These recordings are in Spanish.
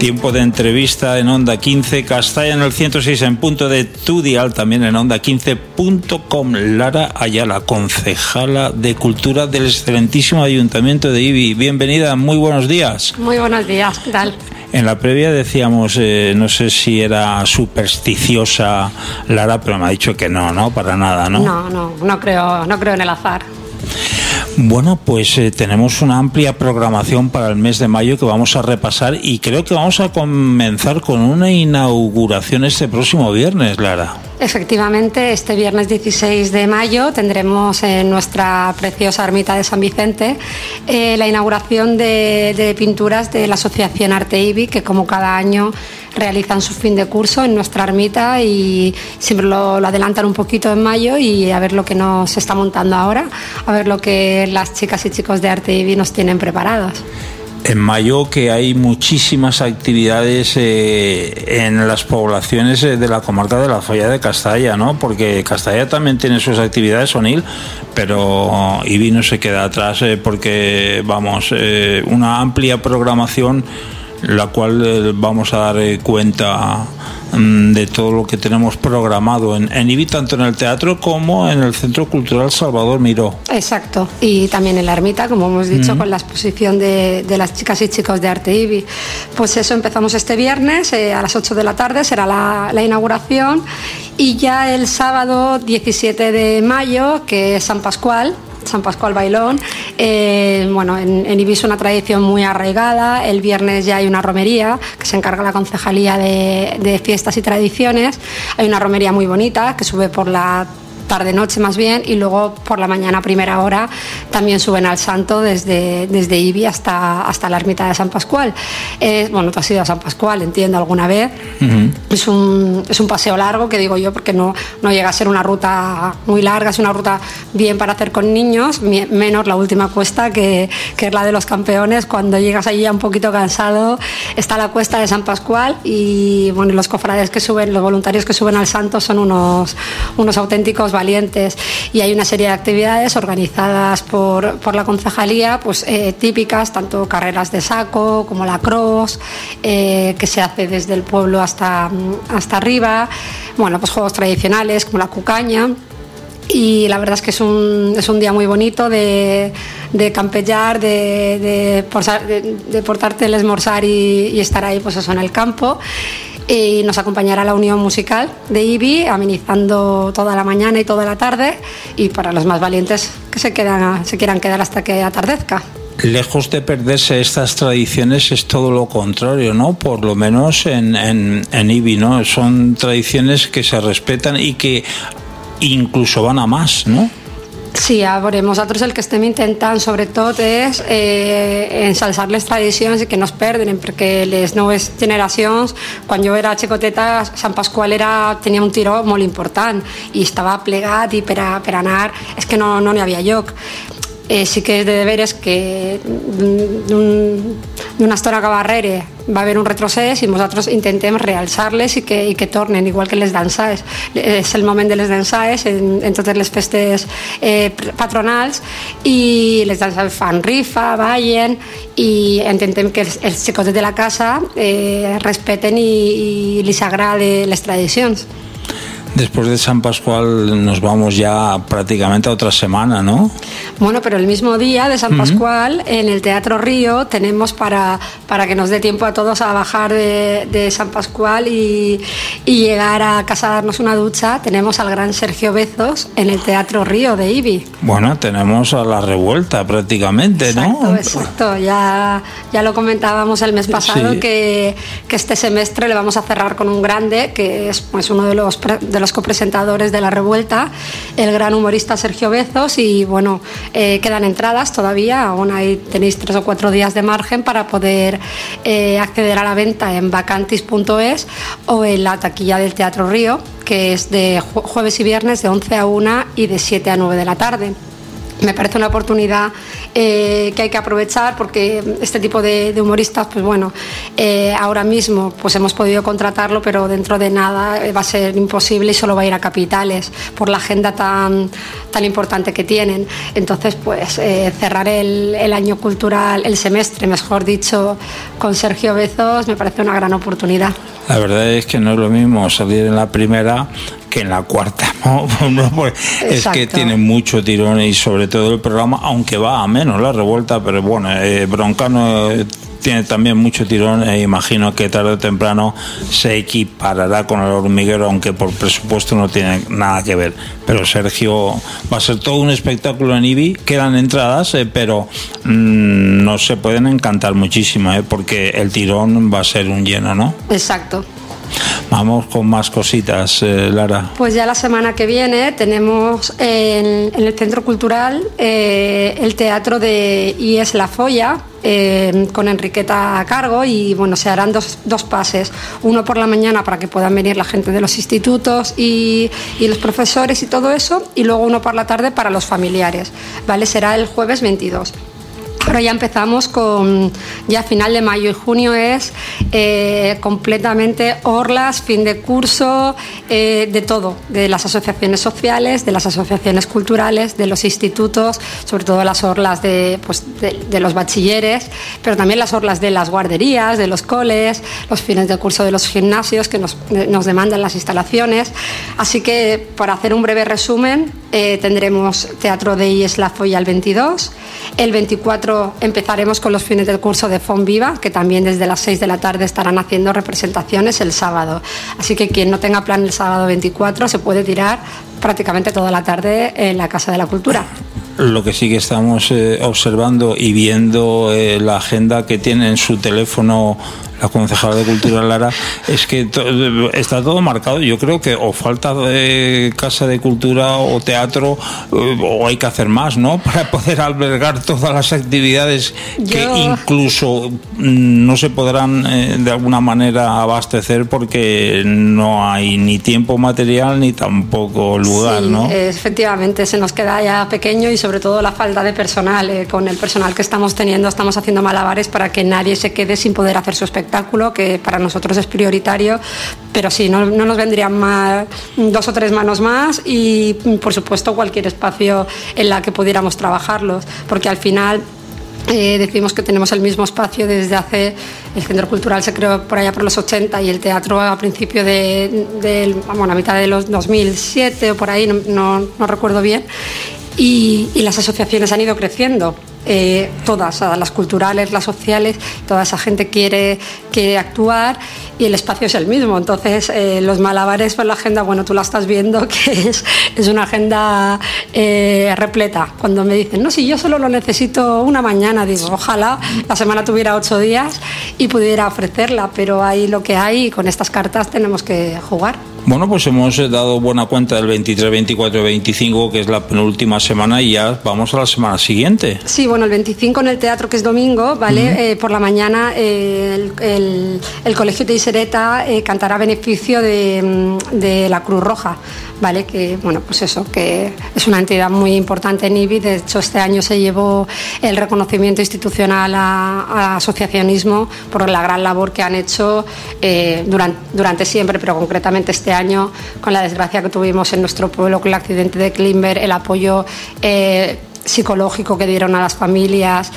Tiempo de entrevista en Onda 15, Castalla en el 106 en punto de Tudial, también en onda15.com. Lara Ayala, concejala de Cultura del excelentísimo Ayuntamiento de Ibi. Bienvenida, muy buenos días. Muy buenos días, ¿qué tal? En la previa decíamos, no sé si era supersticiosa Lara, pero me ha dicho que no, para nada, ¿no? No creo en el azar. Bueno, pues tenemos una amplia programación para el mes de mayo que vamos a repasar y creo que vamos a comenzar con una inauguración este próximo viernes, Lara. Efectivamente, este viernes 16 de mayo tendremos en nuestra preciosa ermita de San Vicente la inauguración de pinturas de la Asociación Arte Ibi, que como cada año realizan su fin de curso en nuestra ermita y siempre lo adelantan un poquito en mayo, y a ver lo que nos está montando ahora, a ver lo que las chicas y chicos de Arte Ibi nos tienen preparados. En mayo, que hay muchísimas actividades en las poblaciones de la comarca de la Falla de Castalla, ¿no? Porque Castalla también tiene sus actividades, Onil, pero Ibi no se queda atrás porque, una amplia programación, la cual vamos a dar cuenta de todo lo que tenemos programado en Ibi, tanto en el teatro como en el Centro Cultural Salvador Miró. Exacto, y también en la ermita, como hemos dicho, con la exposición de las chicas y chicos de Arte Ibi. Pues eso, empezamos este viernes a las 8 de la tarde, será la inauguración, y ya el sábado 17 de mayo, que es San Pascual Bailón. En Ibi es una tradición muy arraigada. El viernes ya hay una romería que se encarga la Concejalía de Fiestas y Tradiciones. Hay una romería muy bonita que sube por la tarde-noche más bien, y luego por la mañana a primera hora también suben al santo desde Ibi hasta la ermita de San Pascual. Tú has ido a San Pascual, entiendo, alguna vez. Uh-huh. Es un paseo largo, que digo yo, porque no llega a ser una ruta muy larga, es una ruta bien para hacer con niños, menos la última cuesta, que es la de los campeones. Cuando llegas allí ya un poquito cansado, está la cuesta de San Pascual, y los cofrades que suben, los voluntarios que suben al santo son unos auténticos valientes, y hay una serie de actividades organizadas por la concejalía, típicas, tanto carreras de saco como la cross, que se hace desde el pueblo hasta arriba, juegos tradicionales como la cucaña. Y la verdad es que es un día muy bonito de campellar, de portarte el esmorzar y estar ahí en el campo. Y nos acompañará la Unión Musical de Ibi, amenizando toda la mañana y toda la tarde, y para los más valientes que se quieran quedar hasta que atardezca. Lejos de perderse estas tradiciones, es todo lo contrario, ¿no? Por lo menos en Ibi, ¿no? Son tradiciones que se respetan y que incluso van a más, ¿no? Sí, a veure, nosaltres el que estem intentant sobretot és ensalçar les tradicions i que no es perden, perquè les noves generacions, quan jo era xicoteta, Sant Pasqual tenia un tiró molt important i estava plegat, i per anar és que no n'hi havia lloc. Sí que és de veres que d'una estona cap darrere va haver un retrocés, i nosaltres intentem realçar-les i que tornen, igual que les dansaes. És el moment de les dansaes en totes les festes patronals, i les dansaes fan rifa, ballen, i intentem que els xicotets de la casa respeten i li s'agrade les tradicions. Después de San Pascual nos vamos ya prácticamente a otra semana, ¿no? Bueno, pero el mismo día de San Pascual, en el Teatro Río, tenemos para que nos dé tiempo a todos a bajar de San Pascual y llegar a casa a darnos una ducha, tenemos al gran Sergio Bezos en el Teatro Río de Ibi. Bueno, tenemos a la revuelta prácticamente, ¿no? Exacto. Ya lo comentábamos el mes pasado, sí. que este semestre le vamos a cerrar con un grande, que es uno de los copresentadores de la revuelta, el gran humorista Sergio Bezos, y quedan entradas todavía, aún tenéis 3 o 4 días de margen para poder acceder a la venta en vacantis.es o en la taquilla del Teatro Río, que es de jueves y viernes de 11 a 1 y de 7 a 9 de la tarde. Me parece una oportunidad que hay que aprovechar, porque este tipo de humoristas, pues bueno, ahora mismo pues hemos podido contratarlo, pero dentro de nada va a ser imposible y solo va a ir a capitales por la agenda tan importante que tienen. Entonces, pues cerrar el año cultural, el semestre, mejor dicho, con Sergio Bezos me parece una gran oportunidad. La verdad es que no es lo mismo salir en la primera que en la cuarta, ¿no? Es que tiene mucho tirón, y sobre todo el programa, aunque va a menos La Revuelta, pero bueno, Broncano tiene también mucho tirón, e imagino que tarde o temprano se equiparará con El Hormiguero, aunque por presupuesto no tiene nada que ver. Pero Sergio va a ser todo un espectáculo en IBI. Quedan entradas, pero no se pueden encantar muchísimo, porque el tirón va a ser un lleno, ¿no? Exacto. Vamos con más cositas, Lara. Pues ya la semana que viene tenemos en el Centro Cultural el teatro de IES La Folla, con Enriqueta a cargo, y bueno, se harán dos pases, uno por la mañana para que puedan venir la gente de los institutos y los profesores y todo eso, y luego uno por la tarde para los familiares, ¿vale? Será el jueves 22. Ahora ya empezamos ya final de mayo y junio es completamente orlas, fin de curso, de todo, de las asociaciones sociales, de las asociaciones culturales, de los institutos, sobre todo las orlas de los bachilleres, pero también las orlas de las guarderías, de los coles, los fines de curso de los gimnasios que nos demandan las instalaciones. Así que, para hacer un breve resumen, tendremos teatro de IES La Folla el 22, el 24 empezaremos con los fines del curso de Font Viva, que también desde las 6 de la tarde estarán haciendo representaciones el sábado. Así que quien no tenga plan el sábado 24 se puede tirar prácticamente toda la tarde en la Casa de la Cultura. Lo que sí que estamos observando y viendo la agenda que tiene en su teléfono la concejala de Cultura, Lara, es que está todo marcado. Yo creo que o falta casa de cultura o teatro, o hay que hacer más, ¿no?, para poder albergar todas las actividades que incluso no se podrán de alguna manera abastecer, porque no hay ni tiempo material ni tampoco lugar, sí, ¿no? Efectivamente, se nos queda ya pequeño, y sobre todo la falta de personal. Con el personal que estamos teniendo estamos haciendo malabares para que nadie se quede sin poder hacer su espectáculo, que para nosotros es prioritario, pero sí, no nos vendrían mal 2 o 3 manos más, y por supuesto cualquier espacio en la que pudiéramos trabajarlos, porque al final decimos que tenemos el mismo espacio desde hace... El Centro Cultural se creó por allá por los 80 y el teatro a principio a mitad de los 2007 o por ahí, no recuerdo bien, y las asociaciones han ido creciendo. Todas, las culturales, las sociales, toda esa gente quiere actuar, y el espacio es el mismo. Entonces, los malabares por la agenda, bueno, tú la estás viendo, que es una agenda repleta. Cuando me dicen, no, si yo solo lo necesito una mañana, digo, ojalá la semana tuviera 8 días y pudiera ofrecerla, pero hay lo que hay, y con estas cartas tenemos que jugar. Bueno, pues hemos dado buena cuenta del 23, 24 y 25, que es la penúltima semana, y ya vamos a la semana siguiente. Sí, bueno, el 25 en el teatro, que es domingo, ¿vale? Uh-huh. Por la mañana el Colegio Teixereta cantará a beneficio de la Cruz Roja, ¿vale? Que, bueno, pues eso, que es una entidad muy importante en IBI. De hecho, este año se llevó el reconocimiento institucional a asociacionismo por la gran labor que han hecho durante siempre, pero concretamente este año, con la desgracia que tuvimos en nuestro pueblo con el accidente de Climber, el apoyo psicológico que dieron a las familias,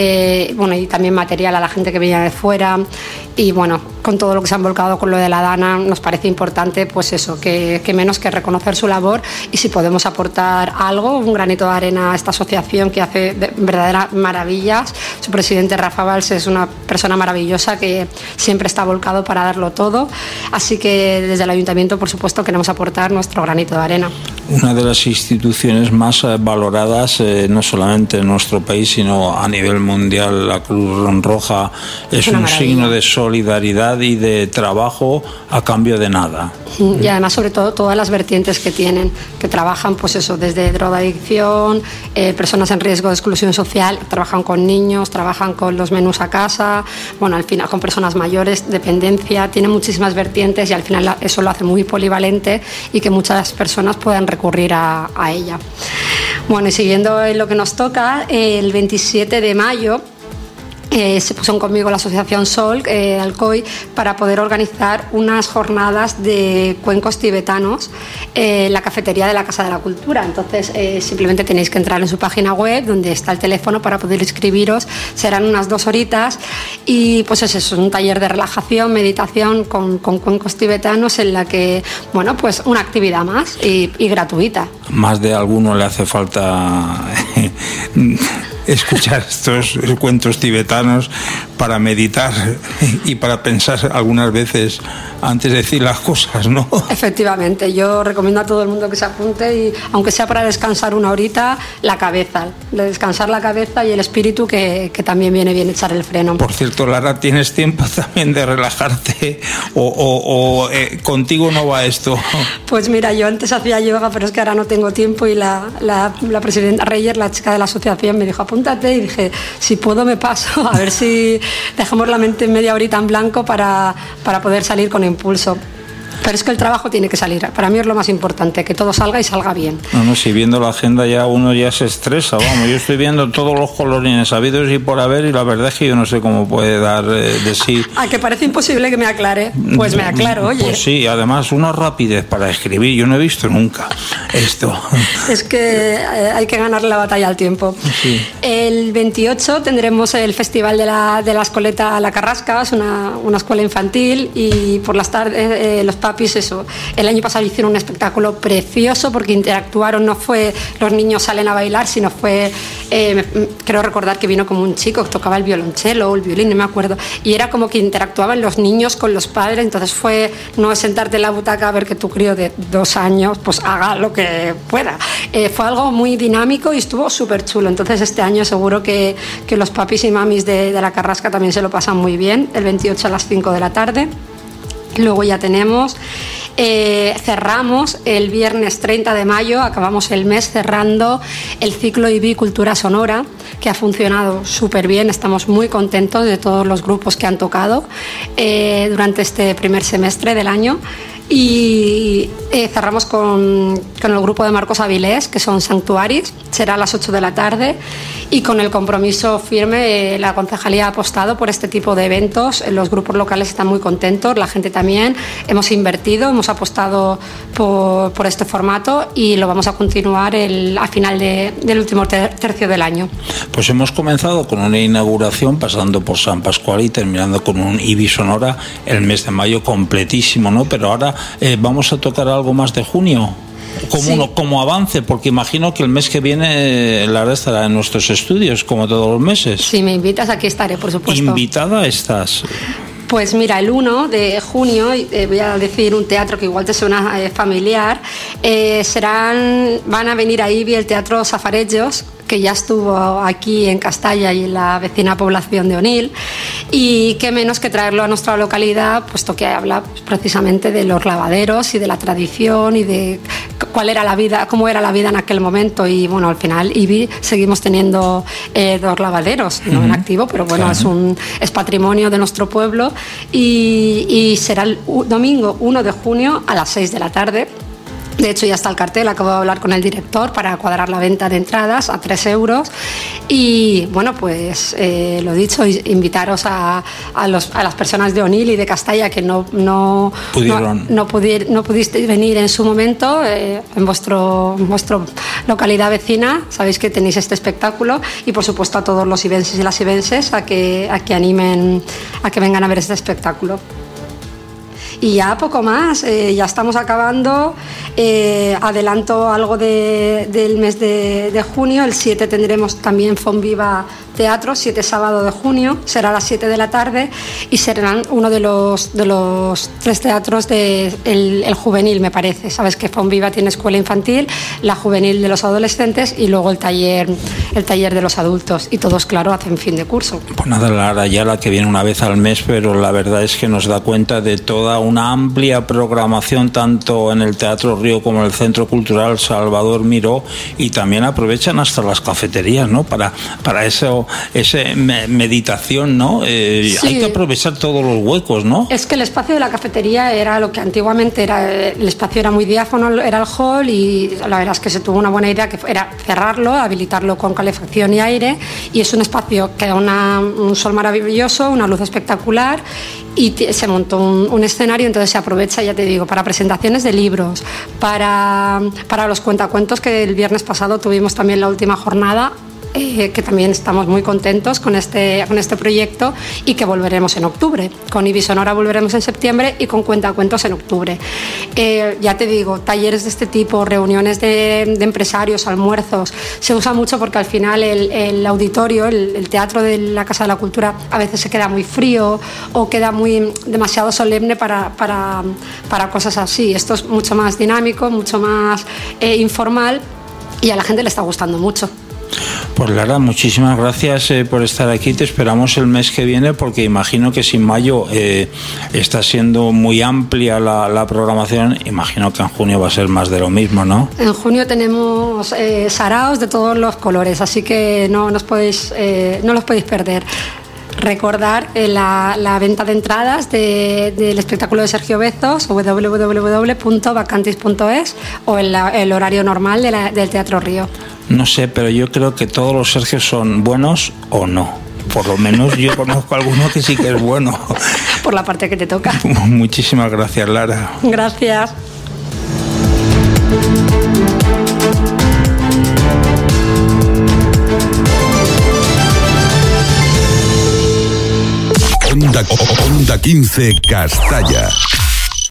y también material a la gente que venía de fuera, y bueno, con todo lo que se han volcado con lo de la Dana, nos parece importante, pues eso, que menos que reconocer su labor, y si podemos aportar algo, un granito de arena a esta asociación que hace verdaderas maravillas. Su presidente, Rafa Valls, es una persona maravillosa que siempre está volcado para darlo todo, así que desde el Ayuntamiento, por supuesto, queremos aportar nuestro granito de arena. Una de las instituciones más valoradas, no solamente en nuestro país, sino a nivel mundial, la Cruz Roja es un signo de solidaridad y de trabajo a cambio de nada. Y además, sobre todo, todas las vertientes que tienen, que trabajan, pues eso, desde drogadicción, personas en riesgo de exclusión social, trabajan con niños, trabajan con los menús a casa, bueno, al final con personas mayores, dependencia, tiene muchísimas vertientes, y al final eso lo hace muy polivalente, y que muchas personas puedan recurrir a ella. Bueno, y siguiendo en lo que nos toca, el 27 de mayo se pusieron conmigo la asociación Sol, Alcoy, para poder organizar unas jornadas de cuencos tibetanos en la cafetería de la Casa de la Cultura. Entonces simplemente tenéis que entrar en su página web, donde está el teléfono para poder inscribiros. Serán unas 2 horitas y pues es un taller de relajación, meditación con cuencos tibetanos, en la que, bueno, pues una actividad más y gratuita. Más de alguno le hace falta escuchar estos cuentos tibetanos para meditar y para pensar algunas veces antes de decir las cosas, ¿no? Efectivamente, yo recomiendo a todo el mundo que se apunte, y aunque sea para descansar una horita, la cabeza, descansar la cabeza y el espíritu, que también viene bien echar el freno. Por cierto, Lara, ¿tienes tiempo también de relajarte o contigo no va esto? Pues mira, yo antes hacía yoga, pero es que ahora no tengo tiempo, y la presidenta Reyes, la chica de la asociación, me dijo apúntate, y dije, si puedo me paso, a ver si dejamos la mente media horita en blanco para poder salir con impulso. Pero es que el trabajo tiene que salir. Para mí es lo más importante, que todo salga y salga bien. No, si viendo la agenda ya uno ya se estresa, vamos. Yo estoy viendo todos los colorines habidos y por haber, y la verdad es que yo no sé cómo puede dar de sí. ¿A que parece imposible que me aclare? Pues me aclaro, oye. Pues sí, además una rapidez para escribir, yo no he visto nunca esto. Es que hay que ganar la batalla al tiempo. Sí. El 28 tendremos el festival de la escoleta La Carrasca, es una escuela infantil, y por las tardes los papis, eso, el año pasado hicieron un espectáculo precioso porque interactuaron, no fue los niños salen a bailar, sino fue, creo recordar que vino como un chico que tocaba el violonchelo o el violín, no me acuerdo, y era como que interactuaban los niños con los padres. Entonces fue, no es sentarte en la butaca a ver que tu crío de 2 años pues haga lo que pueda. Fue algo muy dinámico y estuvo súper chulo. Entonces este año seguro que los papis y mamis de La Carrasca también se lo pasan muy bien, el 28 a las 5 de la tarde. Luego ya tenemos, cerramos el viernes 30 de mayo, acabamos el mes cerrando el ciclo IBI Cultura Sonora, que ha funcionado súper bien. Estamos muy contentos de todos los grupos que han tocado durante este primer semestre del año. Y cerramos con el grupo de Marcos Avilés, que son Sanctuaris, será a las 8 de la tarde, y con el compromiso firme, la concejalía ha apostado por este tipo de eventos. Los grupos locales están muy contentos, la gente también, hemos invertido, hemos apostado por este formato, y lo vamos a continuar a final del último tercio del año. Pues hemos comenzado con una inauguración pasando por San Pascual y terminando con un IBI Sonora, el mes de mayo completísimo, ¿no? Pero ahora vamos a tocar algo más de junio, como avance, porque imagino que el mes que viene Lara estará en nuestros estudios, como todos los meses. Si me invitas, aquí estaré, por supuesto. ¿Invitada estás? Pues mira, el 1 de junio, voy a decir un teatro que igual te suena familiar, van a venir a IBI el Teatro Safarellos, que ya estuvo aquí en Castalla y en la vecina población de Onil, y qué menos que traerlo a nuestra localidad, puesto que habla precisamente de los lavaderos y de la tradición y de cuál era la vida, cómo era la vida en aquel momento. Y bueno, al final IBI seguimos teniendo 2 lavaderos, no en activo, pero bueno, claro, es patrimonio de nuestro pueblo, y será el domingo 1 de junio a las 6 de la tarde. De hecho, ya está el cartel, acabo de hablar con el director para cuadrar la venta de entradas a 3 euros. Y bueno, pues lo dicho, invitaros a las personas de Onil y de Castalla que no pudisteis venir en su momento, en vuestra localidad vecina. Sabéis que tenéis este espectáculo, y por supuesto a todos los ibenses y las ibenses a que animen a que vengan a ver este espectáculo. Y ya poco más, ya estamos acabando. Adelanto algo del mes de junio. El 7 tendremos también Fonviva Teatro, 7 sábado de junio, será a las 7 de la tarde, y serán uno de los 3 teatros el juvenil, me parece. Sabes que Fonviva tiene escuela infantil, la juvenil de los adolescentes y luego el taller de los adultos, y todos, claro, hacen fin de curso. Pues nada, Lara, ya la que viene una vez al mes, pero la verdad es que nos da cuenta de toda una amplia programación, tanto en el Teatro Río como en el Centro Cultural Salvador Miró, y también aprovechan hasta las cafeterías, ¿no? Para eso como ese meditación, ¿no? Sí. Hay que aprovechar todos los huecos, ¿no? Es que el espacio de la cafetería era lo que antiguamente era, el espacio era muy diáfano, era el hall, y la verdad es que se tuvo una buena idea, que era cerrarlo, habilitarlo con calefacción y aire, y es un espacio que da un sol maravilloso, una luz espectacular, y se montó un escenario, entonces se aprovecha, ya te digo, para presentaciones de libros, para los cuentacuentos, que el viernes pasado tuvimos también la última jornada, que también estamos muy contentos con este proyecto, y que volveremos en octubre. Con Ibisonora volveremos en septiembre y con Cuentacuentos en octubre. Ya te digo, talleres de este tipo, reuniones de empresarios, almuerzos, se usa mucho porque al final el auditorio, el teatro de la Casa de la Cultura a veces se queda muy frío o queda demasiado solemne para cosas así. Esto es mucho más dinámico, mucho más informal, y a la gente le está gustando mucho. Pues Lara, muchísimas gracias por estar aquí. Te esperamos el mes que viene, porque imagino que si en mayo está siendo muy amplia la programación, imagino que en junio va a ser más de lo mismo, ¿no? En junio tenemos saraos de todos los colores, así que no los podéis perder. Recordar la venta de entradas del espectáculo de Sergio Bezos, www.vacantis.es, o el horario normal del Teatro Río. No sé, pero yo creo que todos los Sergios son buenos o no. Por lo menos yo conozco alguno que sí que es bueno. Por la parte que te toca. Muchísimas gracias, Lara. Gracias. Onda 15 Castalla.